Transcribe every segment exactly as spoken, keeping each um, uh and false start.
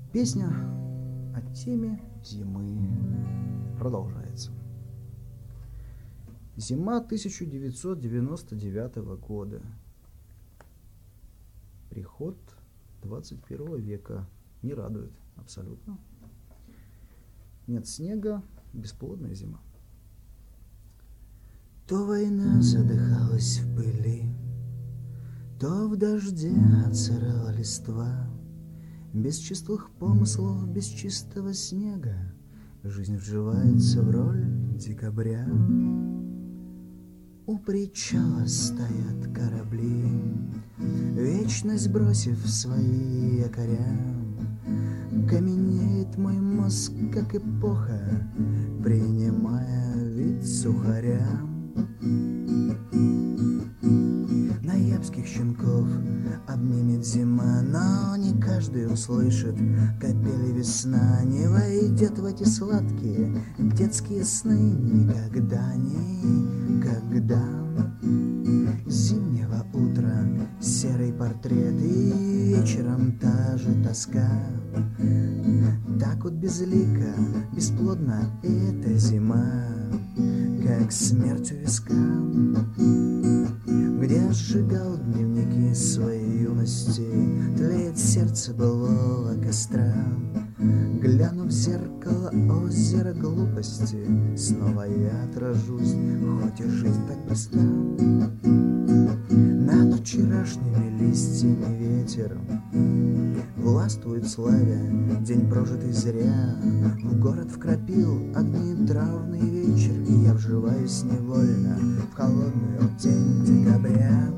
Песня о теме зимы продолжается. Зима тысяча девятьсот девяносто девятого года. Приход двадцать первого века не радует абсолютно. Нет снега, бесплодная зима. То война задыхалась в пыли, то в дожде отсырала листва. Без чистых помыслов, без чистого снега жизнь вживается в роль декабря. У причала стоят корабли, вечность бросив свои якоря. Каменеет мой мозг, как эпоха, принимая вид сухаря. Ноябрьских щенков обнимет зима, но не каждый услышит капели весна. Не войдет в эти сладкие детские сны никогда, никогда. Зимнего утра серый портрет и вечером та же тоска. Так вот безлика, бесплодна эта зима, как смерть у виска. Где сжигал дневники своей юности, тлеет сердце былого костра. Гляну в зеркало озера глупости, снова я отражусь, хоть и жизнь так быстра. Над вчерашними листьями ветер властвует славя день прожитый зря. В город вкрапил огни траурный вечер, и я вживаюсь невольно в холодную тень декабря.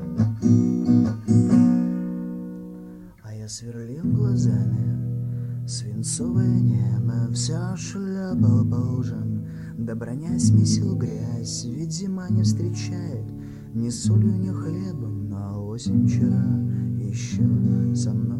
А я сверлил глазами свинцовое небо, все шлепал по лужам, да бронясь месил грязь. Ведь зима не встречает ни солью, ни хлебом, но осень вчера еще со мной